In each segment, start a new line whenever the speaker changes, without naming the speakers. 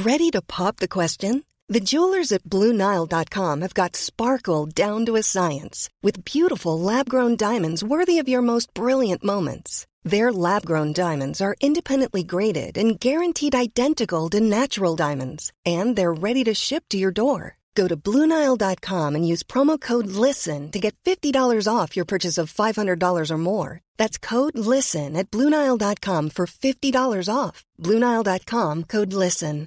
Ready to pop the question? The jewelers at BlueNile.com have got sparkle down to a science with beautiful lab-grown diamonds worthy of your most brilliant moments. Their lab-grown diamonds are independently graded and guaranteed identical to natural diamonds, and they're ready to ship to your door. Go to BlueNile.com and use promo code LISTEN to get $50 off your purchase of $500 or more. That's code LISTEN at BlueNile.com for $50 off. BlueNile.com, code LISTEN.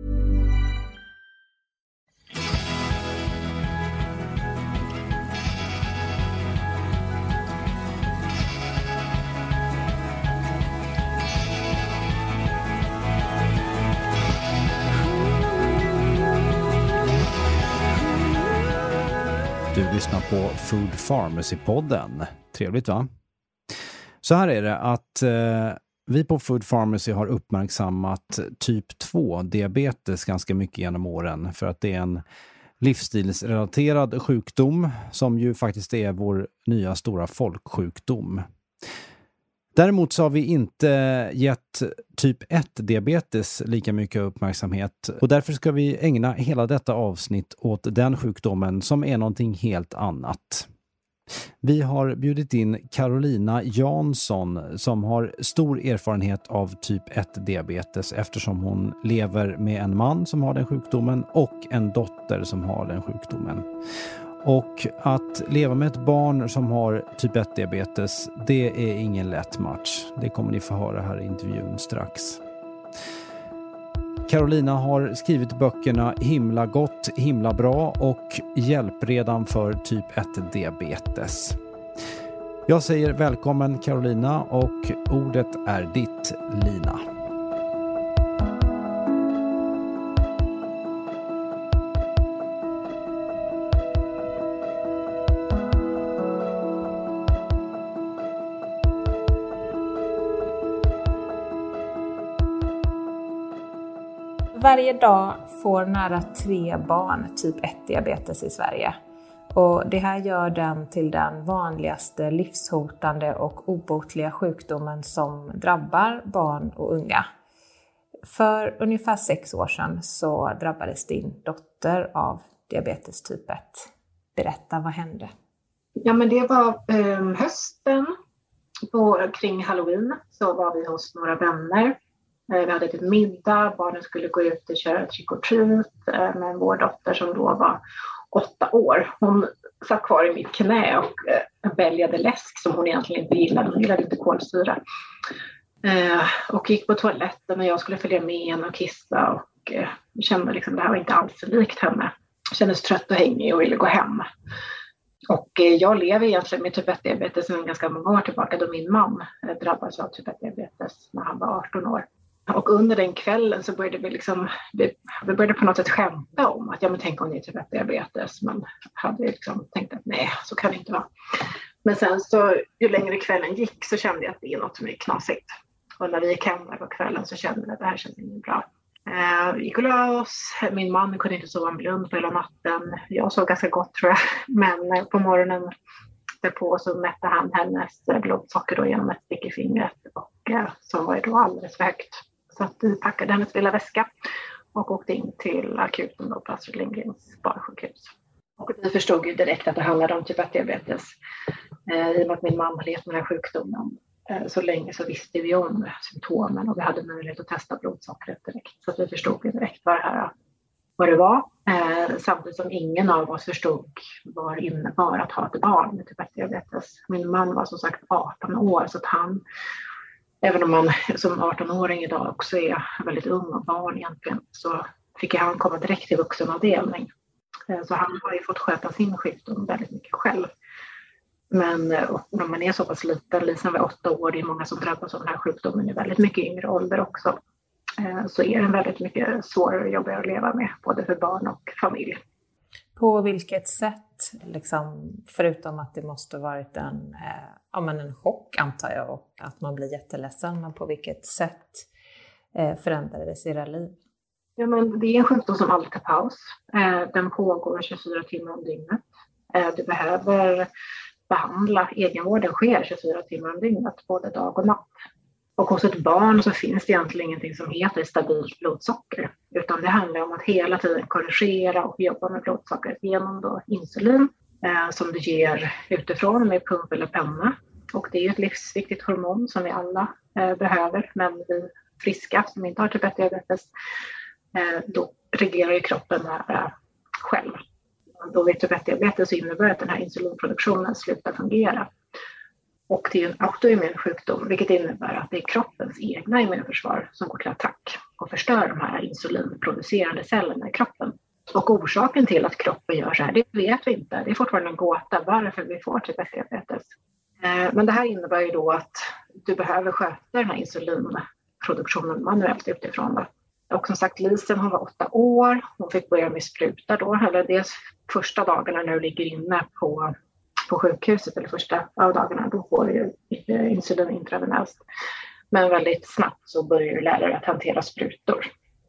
Du lyssnar på Food Pharmacy-podden. Trevligt, va? Så här är det att vi på Food Pharmacy har uppmärksammat typ 2-diabetes ganska mycket genom åren. För att det är en livsstilsrelaterad sjukdom som ju faktiskt är vår nya stora folksjukdom. Däremot så har vi inte gett typ 1-diabetes lika mycket uppmärksamhet och därför ska vi ägna hela detta avsnitt åt den sjukdomen som är någonting helt annat. Vi har bjudit in Carolina Jansson som har stor erfarenhet av typ 1-diabetes eftersom hon lever med en man som har den sjukdomen och en dotter som har den sjukdomen. Och att leva med ett barn som har typ 1-diabetes, det är ingen lätt match. Det kommer ni få höra här i intervjun strax. Carolina har skrivit böckerna Himla gott, himla bra och Hjälp redan för typ 1-diabetes. Jag säger välkommen Carolina och ordet är ditt, Lina.
Varje dag får nära 3 barn typ 1-diabetes i Sverige. Och det här gör den till den vanligaste livshotande och obotliga sjukdomen som drabbar barn och unga. För ungefär 6 år sedan så drabbades din dotter av diabetes typ 1. Berätta, vad hände?
Ja, men det var hösten kring Halloween så var vi hos några vänner. Vi hade ett middag, barnen skulle gå ut och köra trick or treat, men vår dotter som då var 8 år, hon satt kvar i mitt knä och väljade läsk som hon egentligen inte gillade. Hon gillade inte kolsyra. Och gick på toaletten och jag skulle följa med henne och kissa och kände liksom det här var inte alls likt henne. Jag kändes trött och hängig och ville gå hem. Och jag lever egentligen med typ 1-diabetes sedan ganska många år tillbaka då min man drabbades av typ 1-diabetes när han var 18 år. Och under den kvällen så började vi började på något sätt skämta om att ja men tänk om det är typ 1-diabetes. Men hade liksom tänkt att nej, så kan det inte vara. Men sen så ju längre kvällen gick så kände jag att det är något som är knasigt. Och när vi gick hem där på kvällen så kände jag att det här kändes inte bra. Vi gick och la oss. Min man kunde inte sova en blund på hela natten. Jag sov ganska gott tror jag. Men på morgonen därpå så mätte han hennes blodsocker då genom ett stick i fingret. Och så var det då alldeles för högt. Så att vi packade hennes lilla väska och åkte in till akuten då på Astrid Lindgrens barnsjukhus. Och vi förstod ju direkt att det handlade om typ 1-diabetes. I och med att min mamma levt med den här sjukdomen så länge så visste vi om symptomen och vi hade möjlighet att testa blodsockret direkt. Så att vi förstod ju direkt vad det var. Samtidigt som ingen av oss förstod vad det innebar att ha ett barn med typ 1-diabetes. Min man var som sagt 18 år så att han, även om man som 18-åring idag också är väldigt ung och barn egentligen, så fick han komma direkt till vuxenavdelning. Så han har ju fått sköta sin sjukdom väldigt mycket själv. Men när man är så pass liten, Lisa var 8 år, det är många som drabbas av den här sjukdomen i väldigt mycket yngre ålder också. Så är den väldigt mycket svårare och jobbigare att leva med, både för barn och familj.
På vilket sätt, liksom, förutom att det måste varit en chock antar jag och att man blir jätteledsen, men på vilket sätt förändrades era liv?
Ja, men det är en sjukdom som alltid tar paus. Den pågår 24 timmar om dygnet. Du behöver behandla, egenvården sker 24 timmar om dygnet, både dag och natt. Och hos ett barn så finns det egentligen ingenting som heter stabilt blodsocker. Utan Utan det handlar om att hela tiden korrigera och jobba med blodsockret genom då insulin som du ger utifrån med pump eller penna. Och det är ju ett livsviktigt hormon som vi alla behöver, men vi friska som inte har typ 1-diabetes, då reglerar ju kroppen själv. Då vid typ 1-diabetes så innebär att den här insulinproduktionen slutar fungera. Och det är en autoimmun sjukdom, vilket innebär att det är kroppens egna immunförsvar som går till attack och förstör de här insulinproducerande cellerna i kroppen. Och orsaken till att kroppen gör så här, det vet vi inte. Det är fortfarande en gåta varför vi får typ 1-diabetes. Men det här innebär ju då att du behöver sköta den här insulinproduktionen manuellt utifrån då. Och som sagt, Lisen, hon var 8 år. Hon fick börja med spruta då. Eller dels första dagarna när du ligger inne på sjukhuset, eller första av dagarna, då får du ju insulin intravenöst. Men väldigt snabbt så börjar du lära dig att hantera sprutor.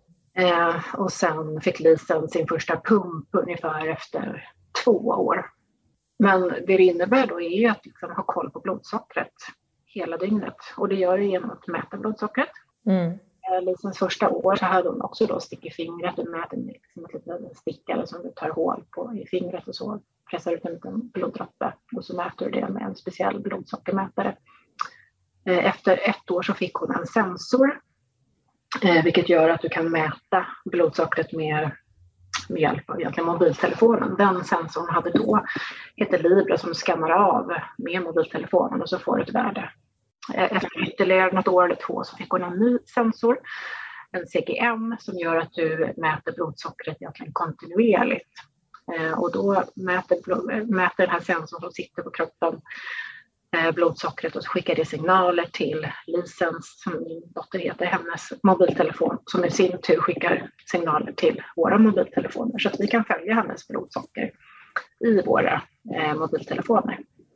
Och sen fick Lisen sin första pump ungefär efter 2 år. Men det innebär då är ju att liksom ha koll på blodsockret hela dygnet. Och det gör du genom att mäta blodsockret. Lisens första år så hade hon också då stick i fingret. Du mäter liksom ett litet stickare som du tar hål på i fingret och så pressar ut en liten bloddroppe. Och så mäter du det med en speciell blodsockermätare. Efter 1 år så fick hon en sensor. Vilket gör att du kan mäta blodsockret med hjälp av egentligen mobiltelefonen. Den sensorn hade då heter Libre som skannar av med mobiltelefonen och så får du ett värde. Efter ytterligare något år eller 2 så fick hon en ny sensor, en CGM, som gör att du mäter blodsockret egentligen kontinuerligt. Och då mäter den här sensorn som sitter på kroppen blodsockret och så skickar det signaler till Lisens, som min dotter heter, hennes mobiltelefon, som i sin tur skickar signaler till våra mobiltelefoner så att vi kan följa hennes blodsocker i våra mobiltelefoner.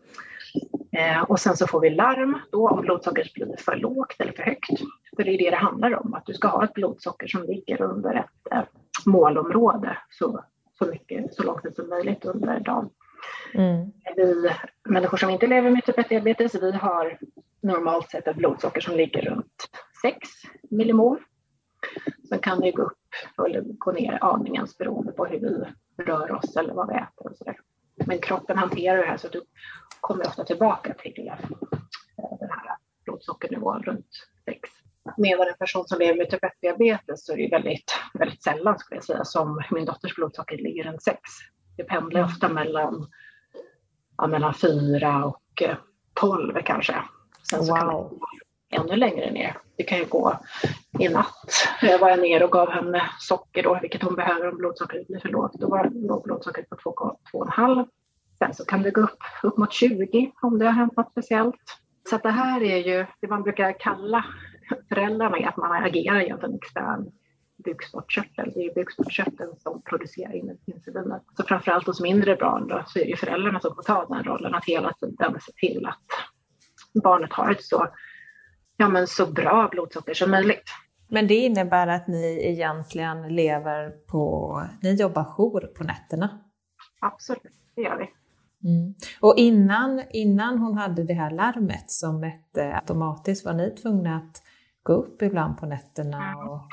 Och sen så får vi larm då om blodsockret blir för lågt eller för högt. För det är det handlar om, att du ska ha ett blodsocker som ligger under ett målområde så långt som möjligt under dagen. Vi människor som inte lever med typ 1-diabetes, vi har normalt sett ett blodsocker som ligger runt 6 millimol. Sen kan det gå upp eller gå ner aningen beroende på hur vi rör oss eller vad vi äter och sådär. Men kroppen hanterar det här så att du kommer ofta tillbaka till den här blodsockernivån runt 6. Medan en person som lever med typ 1-diabetes så är det väldigt, väldigt sällan skulle jag säga som min dotters blodsocker ligger runt 6. Det pendlar ofta mellan 4 och 12 kanske. Sen så kan det gå ännu längre ner. Det kan ju gå i natt. Jag var ner och gav henne socker då, vilket hon behöver om blodsockret blir för lågt. Då låg blodsockret på 2,5. Sen så kan det gå upp mot 20 om det har hänt något speciellt. Så att det här är ju det man brukar kalla föräldrarna är att man agerar egentligen extern bukspottkörtel. Det är bukspottkörteln som producerar insulinet. Så framförallt hos mindre barn då, så är det föräldrarna som får ta den rollen att hela tiden se till att barnet har ett så bra blodsocker som möjligt.
Men det innebär att ni egentligen ni jobbar jour på nätterna?
Absolut, det gör vi.
Och innan hon hade det här larmet som mätte automatiskt, var ni tvungna att gå upp ibland på nätterna?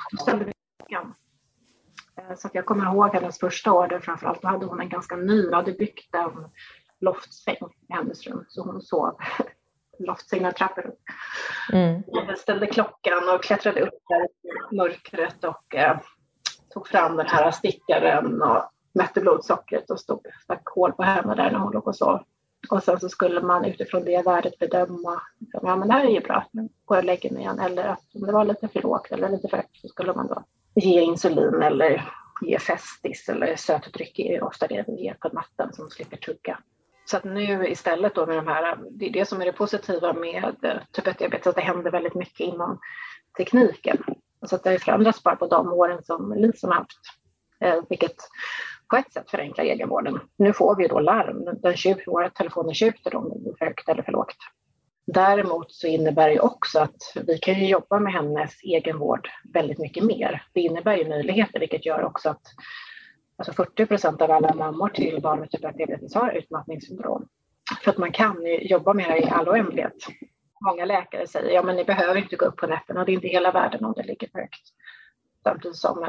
Så att jag kommer ihåg hennes första år där framförallt då hade hon en ganska ny, hade byggt en loftsäng i hennes rum. Så hon sov loftsängen trappor upp. Jag ställde klockan och klättrade upp där i mörkret och tog fram den här stickaren och mätte blodsockret och stack hål på henne där när hon låg och sov. Och sen så skulle man utifrån det värdet bedöma, men det här är ju bra, nu går jag och lägger mig igen. Eller att om det var lite för lågt eller lite för högt så skulle man då ge insulin eller ge Festis eller sötdryck är ofta det vi ger på natten som slipper tugga. Så att nu istället då med de här, det är det som är det positiva med typ 1-diabetes, att det händer väldigt mycket inom tekniken. Så att det har förändrats bara på de åren som Lisen har haft, vilket på ett sätt förenklar egenvården. Nu får vi då larm, våra telefoner tjuter om det är för högt eller för lågt. Däremot så innebär det också att vi kan ju jobba med hennes egenvård väldigt mycket mer. Det innebär ju möjligheter, vilket gör också att 40% av alla mammor till barn med typ 1-diabetes har utmattningssyndrom. För att man kan ju jobba med det i all oändlighet. Många läkare säger, men ni behöver inte gå upp på nätterna och det är inte hela världen om det ligger för högt. Samtidigt som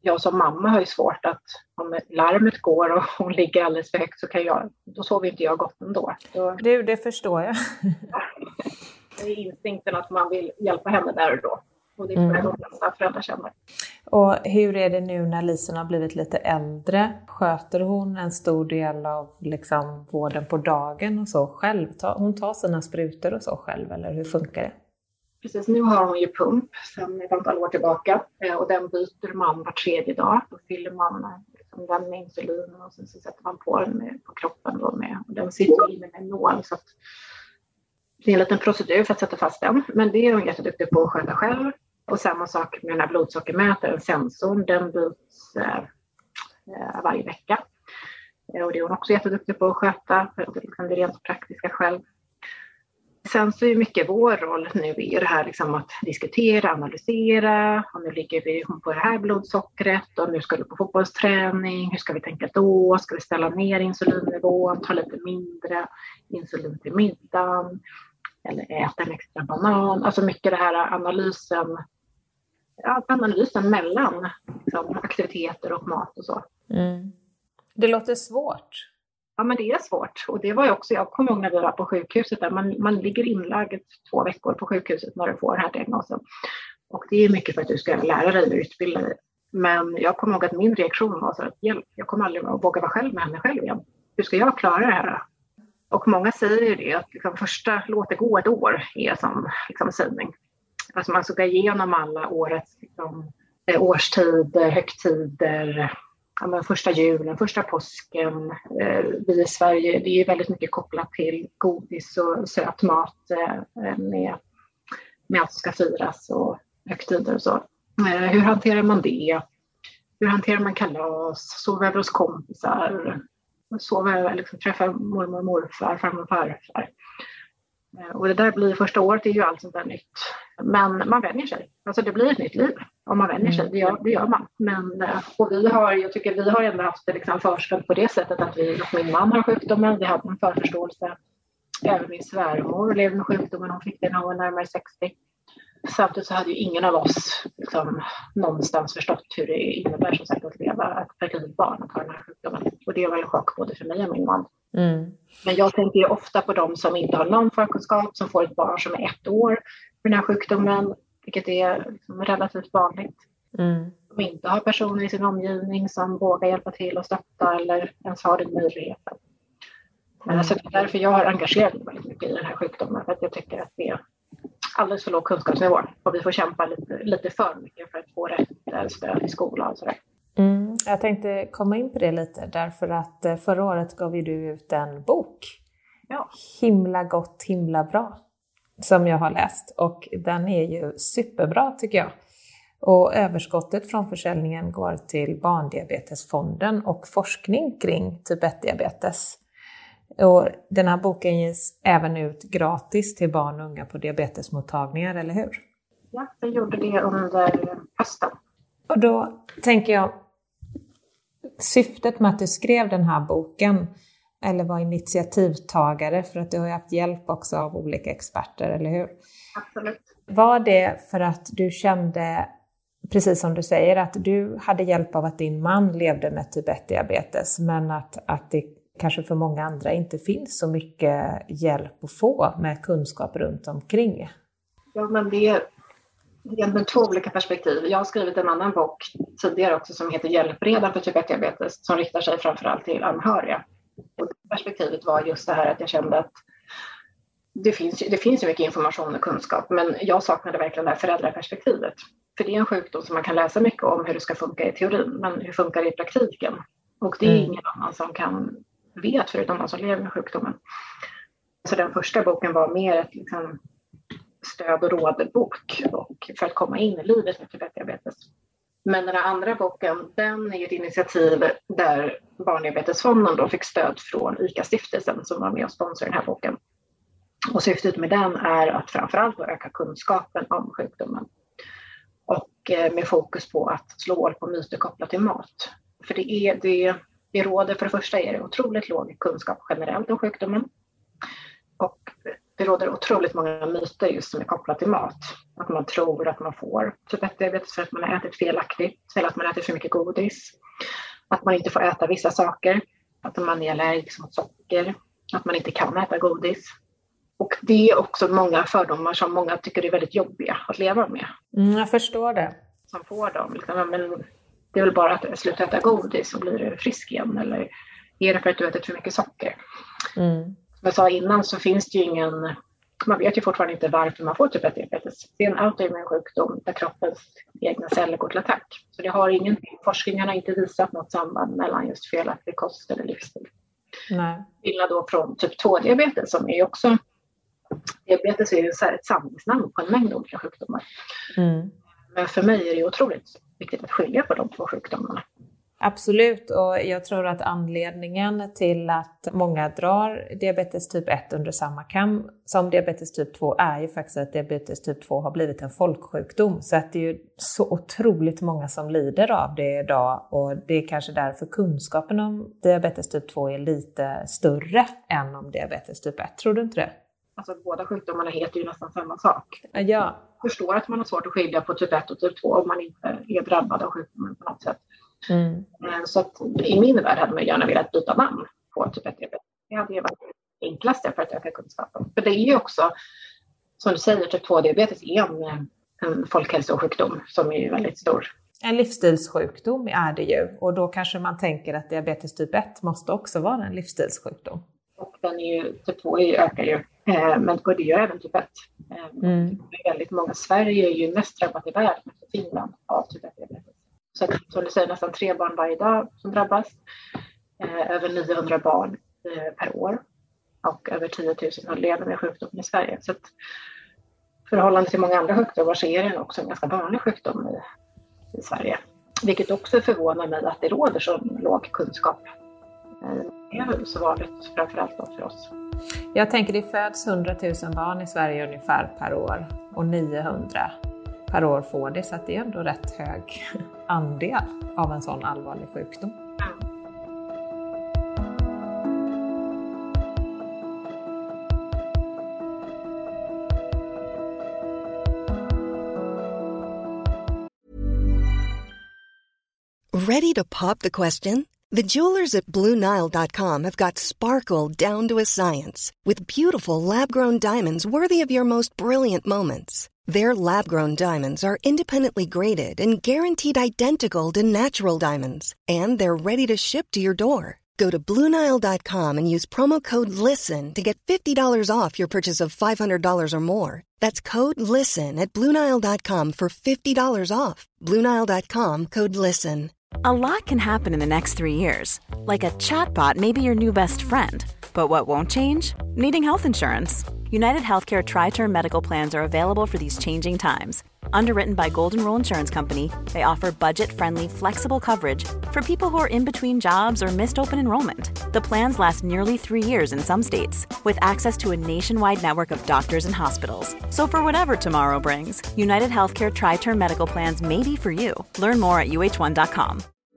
jag som mamma har ju svårt att om larmet går och hon ligger alldeles för högt så då sover inte jag gott ändå.
Det förstår jag.
Det är instinkten att man vill hjälpa henne där och då. Och det tror jag de flesta föräldrar känner.
Och hur är det nu när Lisen har blivit lite äldre? Sköter hon en stor del av liksom vården på dagen och så själv? Hon tar sina sprutor och så själv, eller hur funkar det?
Precis, nu har hon ju pump sedan ett antal år tillbaka. Och den byter man var 3:e dag. Då fyller man liksom den med insulin och sen så sätter man på den på kroppen. Då med, och den sitter inne med en nål. Så att det är en liten procedur för att sätta fast den. Men det är hon jätteduktig på att sköta själv. Och samma sak med den här blodsockermätaren, sensorn, den byts varje vecka. Och det är hon också jätteduktig på att sköta, för att det är rent praktiska själv. Sen så är mycket vår roll nu är det här liksom att diskutera, analysera. Och nu ligger hon på det här blodsockret och nu ska du på fotbollsträning. Hur ska vi tänka då? Ska vi ställa ner insulinnivån, ta lite mindre insulin till middagen? Eller äta en extra banan. Alltså mycket det här analysen mellan liksom, aktiviteter och mat och så.
Mm. Det låter svårt.
Ja, men det är svårt. Och det var ju också, jag kommer ihåg när vi var på sjukhuset där man ligger inlagd 2 veckor på sjukhuset när du får den här diagnosen. Och det är mycket för att du ska lära dig och utbilda dig. Men jag kommer ihåg att min reaktion var så att jag kommer aldrig att våga vara själv med henne själv igen. Hur ska jag klara det här? Och många säger ju det att liksom första låt det gå ett år är som liksom sägning. Alltså man ska gå igenom alla årets liksom, årstider, högtider, första julen, första påsken. Vi i Sverige, det är väldigt mycket kopplat till godis och söt mat med allt som ska firas och högtider och så. Hur hanterar man det? Hur hanterar man kalas? Sover över hos kompisar? Liksom, träffa mormor och morfar, farmor och farfar. Och det där blir första året är ju allt sånt där nytt. Men man vänjer sig. Alltså det blir ett nytt liv om man vänjer sig. Det gör man. Men, och jag tycker vi har ändå haft det liksom förspel på det sättet att min man har sjukdomen. Vi hade en förförståelse. Även min svärmor levde med sjukdomen. Hon fick den när hon var närmare 60. Samtidigt så hade ju ingen av oss liksom, någonstans förstått hur det innebär som sagt att leva ett fertilt barn och ha den här sjukdomen. Och det var en chock både för mig och min man. Mm. Men jag tänker ju ofta på de som inte har någon förkunskap, som får ett barn som är 1 år för den här sjukdomen, vilket är liksom relativt vanligt. Mm. Som inte har personer i sin omgivning som vågar hjälpa till och stötta eller ens har den möjligheten. Så det är därför jag har engagerat mig väldigt mycket i den här sjukdomen, för att jag tycker att det är alldeles för låg kunskapsnivå och vi får kämpa lite för mycket för att få rätt stöd i skolan och sådär.
Jag tänkte komma in på det lite därför att förra året gav ju du ut en bok.
Ja.
Himla gott, himla bra. Som jag har läst och den är ju superbra tycker jag. Och överskottet från försäljningen går till Barndiabetesfonden och forskning kring typ 1-diabetes. Och den här boken ges även ut gratis till barn och unga på diabetesmottagningar, eller hur?
Ja, jag gjorde det under hösten.
Och då tänker jag, syftet med att du skrev den här boken, eller var initiativtagare, för att du har haft hjälp också av olika experter, eller hur?
Absolut.
Var det för att du kände, precis som du säger, att du hade hjälp av att din man levde med typ 1-diabetes, men att det kanske för många andra inte finns så mycket hjälp att få med kunskap runt omkring?
Ja, men det är egentligen 2 olika perspektiv. Jag har skrivit en annan bok tidigare också som heter Hjälpredan för typ 1-diabetes, som riktar sig framförallt till anhöriga. Och perspektivet var just det här att jag kände att det finns ju mycket information och kunskap, men jag saknade verkligen det här föräldraperspektivet. För det är en sjukdom som man kan läsa mycket om hur det ska funka i teorin, men hur funkar det i praktiken? Och det är ingen annan som vet förutom de som lever med sjukdomen. Så den första boken var mer ett liksom, stöd- och rådbok och för att komma in i livet med typ 1-diabetes. Men den här andra boken, den är ett initiativ där Barndiabetesfonden då fick stöd från ICA-stiftelsen som var med och sponsrade den här boken. Och syftet med den är att framförallt öka kunskapen om sjukdomen. Och med fokus på att slå hål på myter kopplat till mat. För det råder, för det första är det otroligt låg kunskap generellt om sjukdomen. Och det råder otroligt många myter just som är kopplat till mat. Att man tror att man får typ 1-diabetes för att man har ätit felaktigt, eller att man äter för mycket godis. Att man inte får äta vissa saker, att man är allergisk mot socker, att man inte kan äta godis. Och det är också många fördomar som många tycker är väldigt jobbiga att leva med.
Jag förstår det.
Som får dem. Liksom, men det är väl bara att sluta äta godis så blir du frisk igen. Eller är det för att du ätit för mycket socker? Som jag sa innan så finns det ju ingen... Man vet ju fortfarande inte varför man får typ 1-diabetes. Det är en autoimmun sjukdom där kroppens egna celler går till attack. Så det har ingenting. Forskningen har inte visat något samband mellan just felaktig kost eller livsstil.
Nej.
Skillnad då från typ 2-diabetes som är ju också... Diabetes är ju ett samlingsnamn på en mängd olika sjukdomar. Men för mig är det otroligt viktigt att skilja på de två sjukdomarna.
Absolut, och jag tror att anledningen till att många drar diabetes typ 1 under samma kam som diabetes typ 2 är ju faktiskt att diabetes typ 2 har blivit en folksjukdom. Så att det är ju så otroligt många som lider av det idag, och det är kanske därför kunskapen om diabetes typ 2 är lite större än om diabetes typ 1. Tror du inte det?
Alltså båda sjukdomarna heter ju nästan samma sak.
Ja.
Jag förstår att man har svårt att skilja på typ 1 och typ 2 om man inte är drabbad av sjukdomen på något sätt. Så att i min värld hade man gärna velat byta namn på typ 1-diabetes. Det hade ju varit det enklaste för att öka kunskapen. För det är ju också, som du säger, typ 2-diabetes är en folkhälsosjukdom som är ju väldigt stor.
En livsstilssjukdom är det ju, och då kanske man tänker att diabetes typ 1 måste också vara en livsstilssjukdom.
Och den är ju, typ 2 ökar ju, men det gör även typ 1. Väldigt många, Sverige är ju mest drabbat i världen efter Finland av typ 1-diabetes. Så att, som du säger, nästan 3 barn varje dag som drabbas. Över 900 barn per år. Och över 10 000 lever med sjukdomen i Sverige. Så att förhållande till många andra sjukdomar så är det också en ganska vanlig sjukdom i Sverige. Vilket också förvånar mig att det råder så låg kunskap. Det är så vanligt framförallt för oss.
Jag tänker det föds 100 000 barn i Sverige ungefär per år. Och 900 per år får det, så att det är ändå rätt hög andel av en sån allvarlig sjukdom.
Ready to pop the question? The jewelers at BlueNile.com have got sparkle down to a science with beautiful lab-grown diamonds worthy of your most brilliant moments. Their lab-grown diamonds are independently graded and guaranteed identical to natural diamonds, and they're ready to ship to your door. Go to BlueNile.com and use promo code LISTEN to get $50 off your purchase of $500 or more. That's code LISTEN at BlueNile.com for $50 off. BlueNile.com, code LISTEN.
A lot can happen in the next 3 years. Like a chatbot may be your new best friend. But what won't change? Needing health insurance. United Healthcare Tri-Term Medical Plans are available for these changing times. Underwritten by Golden Rule Insurance Company, they offer budget-friendly, flexible coverage for people who are in between jobs or missed open enrollment. The plans last nearly 3 years in some states, with access to a nationwide network of doctors and hospitals. So for whatever tomorrow brings, United Healthcare Tri-Term Medical Plans may be for you. Learn more at uh1.com.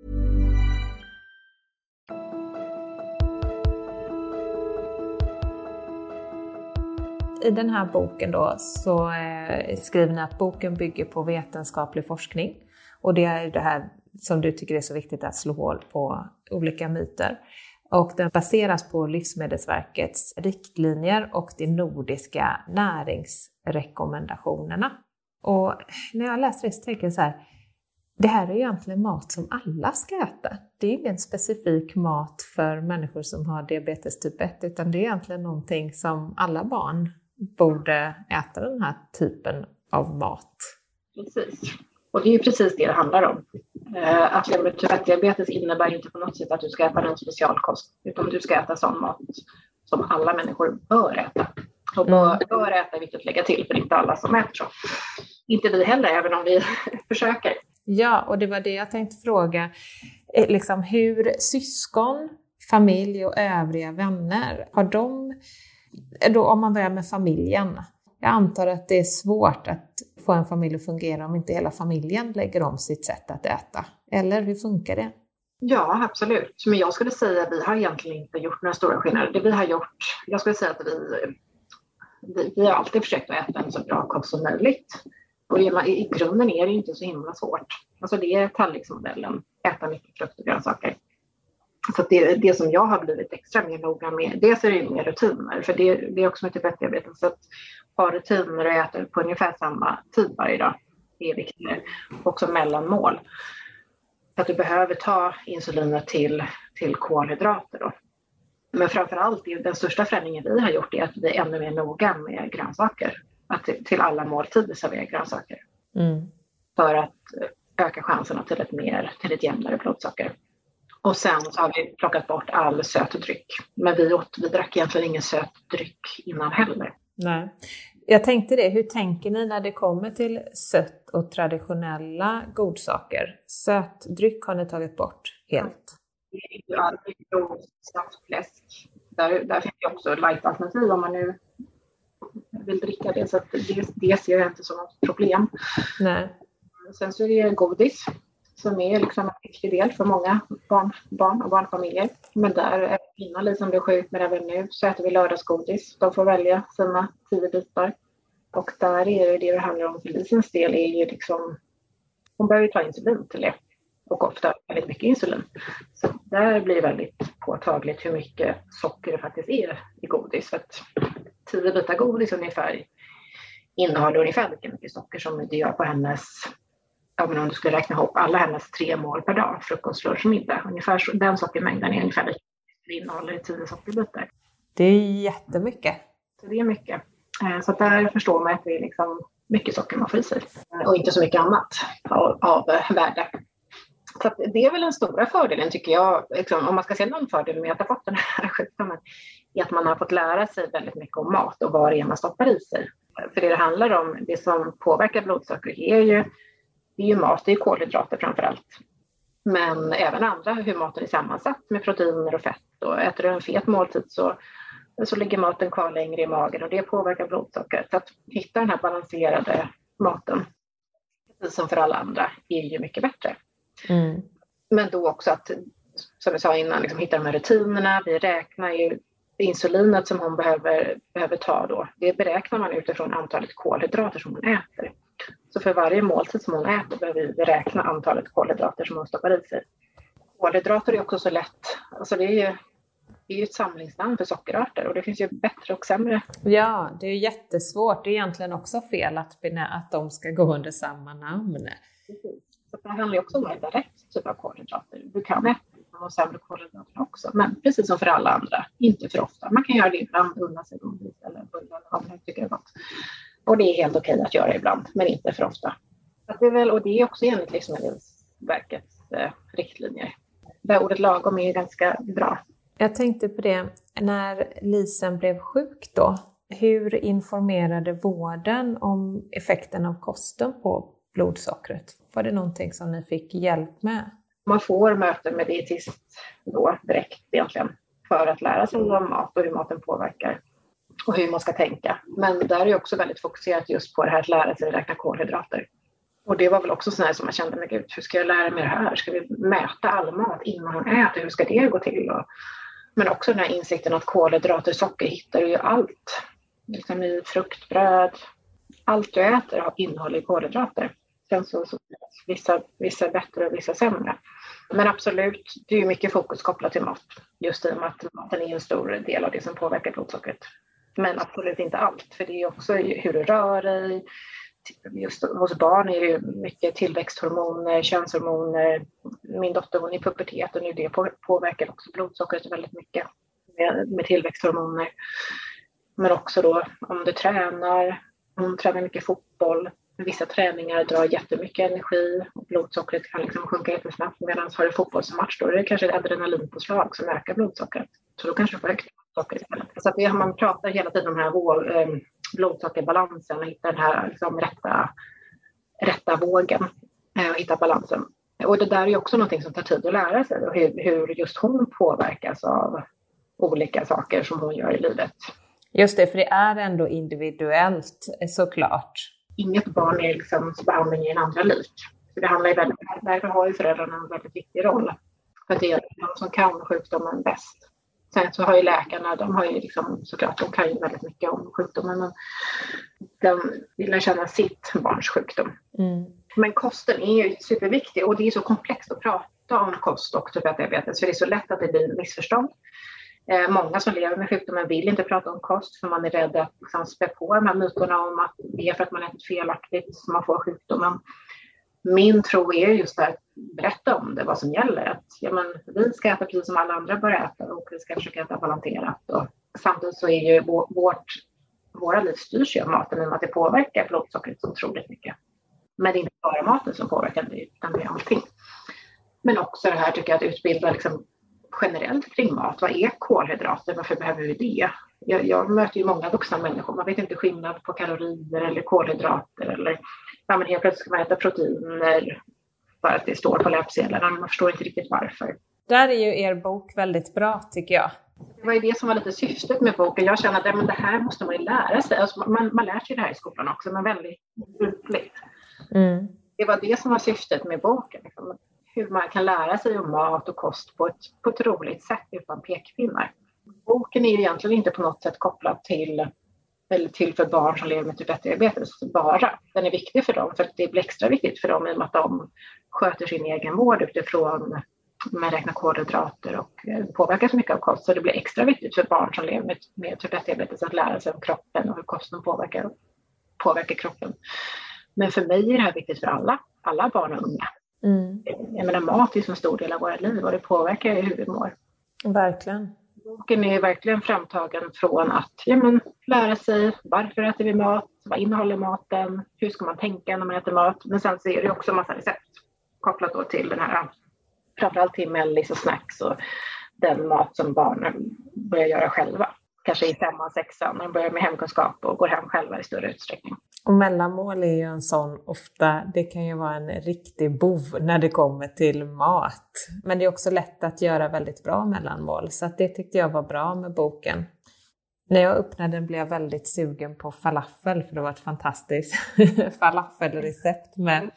I den här boken då så skriver ni att boken bygger på vetenskaplig forskning. Och det är det här som du tycker är så viktigt, att slå hål på olika myter. Och den baseras på Livsmedelsverkets riktlinjer och de nordiska näringsrekommendationerna. Och när jag läser det så tänker jag så här, det här är ju egentligen mat som alla ska äta. Det är ingen specifik mat för människor som har diabetes typ 1, utan det är egentligen någonting som alla barn borde äta, den här typen av mat.
Precis. Och det är ju precis det handlar om. Att leva med typ 1-diabetes innebär inte på något sätt att du ska äta någon specialkost, utan du ska äta sån mat som alla människor bör äta. Och bör äta är viktigt att lägga till, för inte alla som äter så. Inte vi heller, även om vi försöker.
Ja, och det var det jag tänkte fråga. Liksom hur syskon, familj och övriga vänner, har de, då om man börjar med familjen. Jag antar att det är svårt att få en familj att fungera om inte hela familjen lägger om sitt sätt att äta. Eller hur funkar det?
Ja, absolut. Men jag skulle säga att vi har egentligen inte gjort några stora skillnader. Det vi har gjort, jag skulle säga att vi har alltid försökt att äta en så bra kost som möjligt. Och i grunden är det inte så himla svårt. Alltså det är tallriksmodellen, äta mycket frukt och grönsaker. Så det som jag har blivit extra mer noga med, dels är det mer rutiner, för det är också mycket bättre arbete. Så att ha rutiner och äta på ungefär samma tid varje dag, det är viktigare. Också mellanmål. För att du behöver ta insulinet till kolhydrater då. Men framförallt, den största förändringen vi har gjort är att vi är ännu mer noga med grönsaker. Att till alla måltider servera grönsaker. För att öka chanserna till ett jämnare blodsocker. Och sen så har vi plockat bort all sötdryck. Men vi drack egentligen ingen sötdryck innan heller.
Nej. Jag tänkte det, hur tänker ni när det kommer till sött och traditionella godsaker? Sötdryck har ni tagit bort helt?
Det är ju alltid snabbfläsk. Där finns det också light-alternativ om man nu vill dricka det. Så att det ser jag inte som något problem.
Nej.
Sen så är det godis som är liksom en viktig del för många barn och barnfamiljer. Men där, innan Lisen blev sjuk, men även nu, så äter vi lördagsgodis. De får välja sina 10 bitar. Och där är det handlar om för Lisens del är ju liksom, hon behöver ta insulin till det. Och ofta väldigt mycket insulin. Så där blir det väldigt påtagligt hur mycket socker det faktiskt är i godis. För att 10 bitar godis innehåller ungefär lika mycket socker som det gör på hennes, men om du skulle räkna ihop alla hennes 3 mål per dag, frukost, lunch och middag. Ungefär den sockermängden är ungefär lika mycket. Det innehåller 10 sockerbitar.
Det är jättemycket.
Så det är mycket. Så där förstår man att det är liksom mycket socker man får i sig. Och inte så mycket annat av värde. Så det är väl den stora fördelen tycker jag, liksom, om man ska se någon fördel med att ha fått den här sjukdomen, är att man har fått lära sig väldigt mycket om mat och vad det är man stoppar i sig. För det handlar om, det som påverkar blodsocker det är ju mat, det är kolhydrater framförallt. Men även andra, hur maten är sammansatt med proteiner och fett. Och äter du en fet måltid så ligger maten kvar längre i magen och det påverkar blodsockret. Så att hitta den här balanserade maten, precis som för alla andra, är ju mycket bättre. Men då också att, som jag sa innan, liksom hitta de här rutinerna. Vi räknar ju insulinet som hon behöver ta då. Det beräknar man utifrån antalet kolhydrater som hon äter. Så för varje måltid som hon äter behöver vi beräkna antalet kolhydrater som hon stoppar i sig. Kolhydrater är också så lätt. Alltså det är ju ett samlingsnamn för sockerarter och det finns ju bättre och sämre.
Ja, det är ju jättesvårt. Det är egentligen också fel att de ska gå under samma namn.
Precis. Så det handlar ju också om att äta rätt typ av kolhydrater. Du kan äta de sämre kolhydrater också. Men precis som för alla andra, inte för ofta. Man kan göra det ibland, unna sig godis eller bullar eller vad man tycker är gott. Och det är helt okej att göra ibland, men inte för ofta. Och det är också enligt Livsmedelsverkets riktlinjer. Där ordet lagom är ganska bra.
Jag tänkte på det, när Lisen blev sjuk då, hur informerade vården om effekten av kosten på blodsockret? Var det någonting som ni fick hjälp med?
Man får möten med dietist då direkt egentligen för att lära sig om mat och hur maten påverkar och hur man ska tänka. Men där är det också väldigt fokuserat just på det här att lära sig räkna kolhydrater. Och det var väl också sådär som man kände, men gud, hur ska jag lära mig det här? Ska vi mäta all mat innan man äter? Hur ska det gå till? Men också den här insikten att kolhydrater, socker hittar ju allt. Liksom i frukt, bröd. Allt du äter innehåller kolhydrater. Sen så vissa bättre och vissa sämre. Men absolut, det är ju mycket fokus kopplat till mat. Just i och med att maten är en stor del av det som påverkar blodsockret. Men absolut inte allt. För det är också hur du rör dig. Just hos barn är det ju mycket tillväxthormoner, könshormoner. Min dotter, hon är i pubertet och nu det påverkar också blodsockret väldigt mycket med tillväxthormoner. Men också då om du tränar, hon tränar mycket fotboll. Vissa träningar drar jättemycket energi och blodsockret kan liksom sjunka jättesnabbt. Medan har du fotbollsmatch då är det kanske ett adrenalinpåslag som ökar blodsockret. Så då kanske du får högt blodsocker istället. Så att man pratar hela tiden om den här blodsockerbalansen och hitta den här liksom rätta vågen och hitta balansen. Och det där är ju också någonting som tar tid att lära sig. Och hur just hon påverkas av olika saker som hon gör i livet.
Just det, för det är ändå individuellt såklart.
Inget barn är liksom behandling i en andra lik. Så det handlar ju därför har ju föräldrarna en väldigt viktig roll. För det är de som kan sjukdomen bäst. Sen så har ju läkarna, de har ju liksom, såklart, de kan ju väldigt mycket om sjukdomen, men de vill känna sitt barns sjukdom. Men kosten är ju superviktig, och det är så komplext att prata om kost och typ 1-diabetes, för det är så lätt att det blir missförstånd. Många som lever med sjukdomen vill inte prata om kost, för man är rädd att liksom spä på de här myterna om att det är för att man äter felaktigt som man får sjukdomen. Min tro är just att berätta om det, vad som gäller. Att, vi ska äta precis som alla andra bör äta, och vi ska försöka äta balanserat. Och samtidigt så är ju våra liv styrs ju av maten, i och med att det påverkar blodsockret så otroligt mycket. Men det är inte bara maten som påverkar det, utan det är allting. Men också det här, tycker jag, att utbilda liksom generellt kring mat. Vad är kolhydrater? Varför behöver vi det? Jag möter ju många vuxna människor. Man vet inte skillnad på kalorier eller kolhydrater. Eller men helt plötsligt ska man äta proteiner för att det står på löpsedlarna. Man förstår inte riktigt varför.
Där är ju er bok väldigt bra, tycker jag.
Det var ju det som var lite syftet med boken. Jag känner att det här måste man ju lära sig. Alltså man lär sig det här i skolan också, men väldigt ytligt. Det var det som var syftet med boken. Liksom. Hur man kan lära sig om mat och kost på ett roligt sätt utan pekpinnar. Boken är ju egentligen inte på något sätt kopplad till för barn som lever med typ 1-diabetes bara. Den är viktig för dem, för det blir extra viktigt för dem i och med att de sköter sin egen vård utifrån, man räknar kolhydrater och påverkas mycket av kost. Så det blir extra viktigt för barn som lever med typ 1-diabetes att lära sig om kroppen och hur kosten påverkar kroppen. Men för mig är det här viktigt för alla barn och unga. Jag menar, mat är som en stor del av våra liv, och det påverkar hur vi mår.
Verkligen.
Boken är verkligen framtagen från att lära sig varför äter vi mat, vad innehåller maten, hur ska man tänka när man äter mat. Men sen så är det också en massa recept kopplat då till den här, framförallt till mellis och snacks och den mat som barnen börjar göra själva. Kanske i 5:an, 6:an, när de börjar med hemkunskap och går hem själva i större utsträckning.
Och mellanmål är ju en sån ofta, det kan ju vara en riktig bov när det kommer till mat. Men det är också lätt att göra väldigt bra mellanmål, så att det tyckte jag var bra med boken. När jag öppnade den blev jag väldigt sugen på falafel, för det var ett fantastiskt falafelrecept med.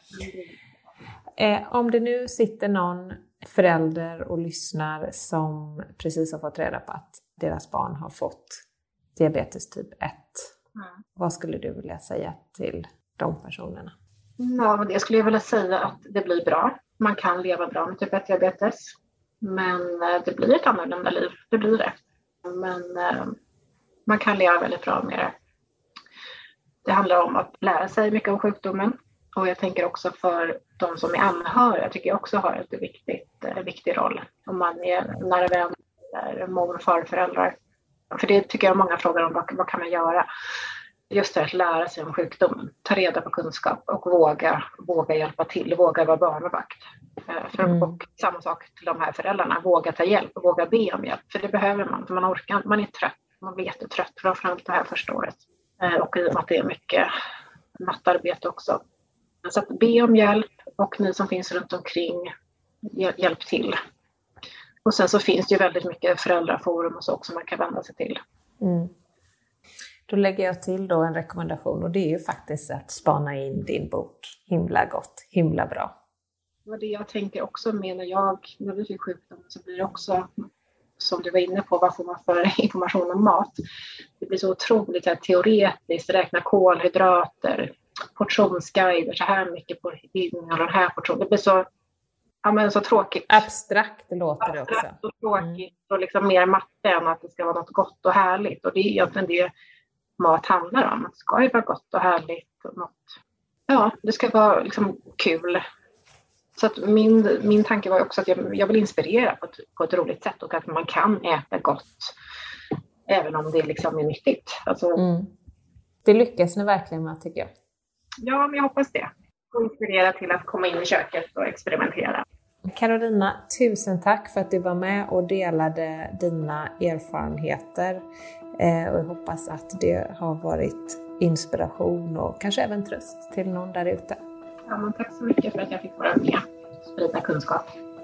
Om det nu sitter någon förälder och lyssnar som precis har fått reda på att deras barn har fått diabetes typ 1. Vad skulle du vilja säga till de personerna?
Ja, men det skulle jag vilja säga att det blir bra. Man kan leva bra med typ 1-diabetes. Men det blir ett annorlunda liv. Det blir det. Men man kan leva väldigt bra med det. Det handlar om att lära sig mycket om sjukdomen. Och jag tänker också för de som är anhöriga, tycker jag också har en viktig roll. Om man är nära vän eller mor- och farföräldrar. För det tycker jag många frågar om, vad kan man göra? Just det, att lära sig om sjukdomen, ta reda på kunskap och våga hjälpa till, våga vara barnvakt. Och samma sak till de här föräldrarna, våga ta hjälp och våga be om hjälp. För det behöver man, för man är trött, man blir jättetrött, framförallt det här första året. Och i och med att det är mycket nattarbete också. Så att be om hjälp, och ni som finns runt omkring, hjälp till. Och sen så finns det ju väldigt mycket föräldraforum och så också man kan vända sig till.
Då lägger jag till då en rekommendation, och det är ju faktiskt att spana in din bok. Himla gott, himla bra.
Det var det jag tänker också med när vi fick sjukdom, så blir det också, som du var inne på, vad får man för information om mat? Det blir så otroligt här teoretiskt, räkna kolhydrater, portionsguider, så här mycket på innehåll, den här portionen. Det blir så, så tråkigt.
Abstrakt låter det också.
Abstrakt och tråkigt och liksom mer matte än att det ska vara något gott och härligt. Och det är egentligen det mat handlar om. Det ska ju vara gott och härligt. Och det ska vara liksom kul. Så att min tanke var också att jag vill inspirera på ett roligt sätt, och att man kan äta gott även om det liksom är nyttigt. Alltså,
det lyckas ni verkligen med, tycker jag.
Ja, men jag hoppas det. Och inspirera till att komma in i köket och experimentera.
Carolina, tusen tack för att du var med och delade dina erfarenheter. Och jag hoppas att det har varit inspiration och kanske även tröst till någon där ute.
Ja, men tack så mycket för att jag fick vara med och sprida kunskap.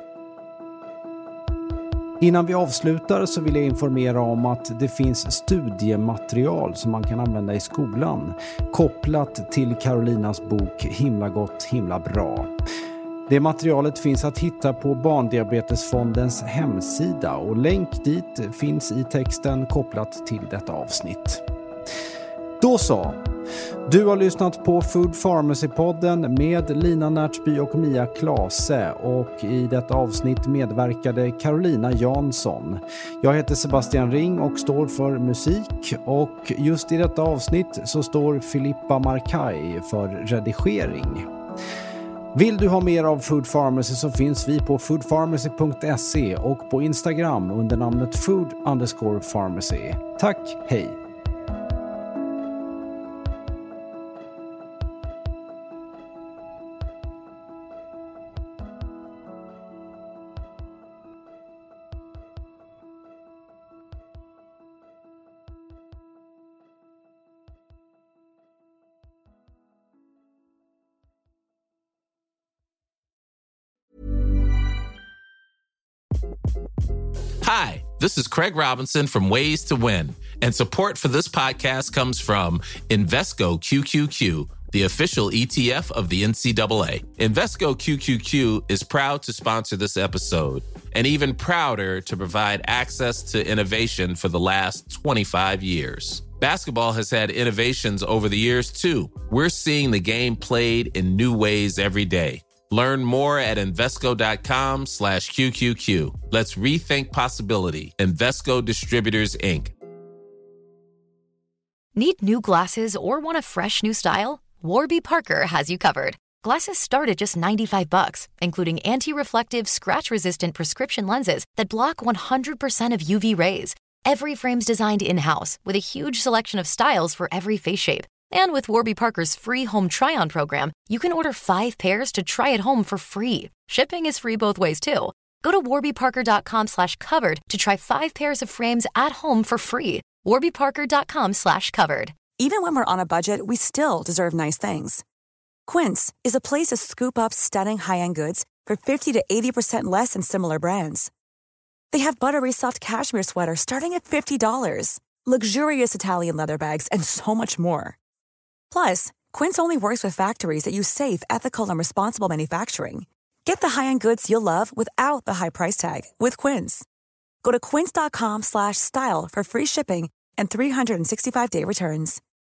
Innan vi avslutar så vill jag informera om att det finns studiematerial som man kan använda i skolan kopplat till Carolinas bok Himla gott, himla bra. Det materialet finns att hitta på Barndiabetesfondens hemsida och länk dit finns i texten kopplat till detta avsnitt. Då så. Du har lyssnat på Food Pharmacy-podden med Lina Närtsby och Mia Klase, och i detta avsnitt medverkade Carolina Jansson. Jag heter Sebastian Ring och står för musik, och just i detta avsnitt så står Filippa Markay för redigering. Vill du ha mer av Food Pharmacy så finns vi på foodpharmacy.se och på Instagram under namnet food_pharmacy. Tack, hej!
Hi, this is Craig Robinson from Ways to Win, and support for this podcast comes from Invesco QQQ, the official ETF of the NCAA. Invesco QQQ is proud to sponsor this episode, and even prouder to provide access to innovation for the last 25 years. Basketball has had innovations over the years, too. We're seeing the game played in new ways every day. Learn more at Invesco.com/QQQ. Let's rethink possibility. Invesco Distributors, Inc.
Need new glasses or want a fresh new style? Warby Parker has you covered. Glasses start at just $95, including anti-reflective, scratch-resistant prescription lenses that block 100% of UV rays. Every frame's designed in-house with a huge selection of styles for every face shape. And with Warby Parker's free home try-on program, you can order 5 pairs to try at home for free. Shipping is free both ways, too. Go to warbyparker.com/covered to try 5 pairs of frames at home for free. warbyparker.com/covered.
Even when we're on a budget, we still deserve nice things. Quince is a place to scoop up stunning high-end goods for 50 to 80% less than similar brands. They have buttery soft cashmere sweaters starting at $50, luxurious Italian leather bags, and so much more. Plus, Quince only works with factories that use safe, ethical, and responsible manufacturing. Get the high-end goods you'll love without the high price tag with Quince. Go to quince.com/style for free shipping and 365-day returns.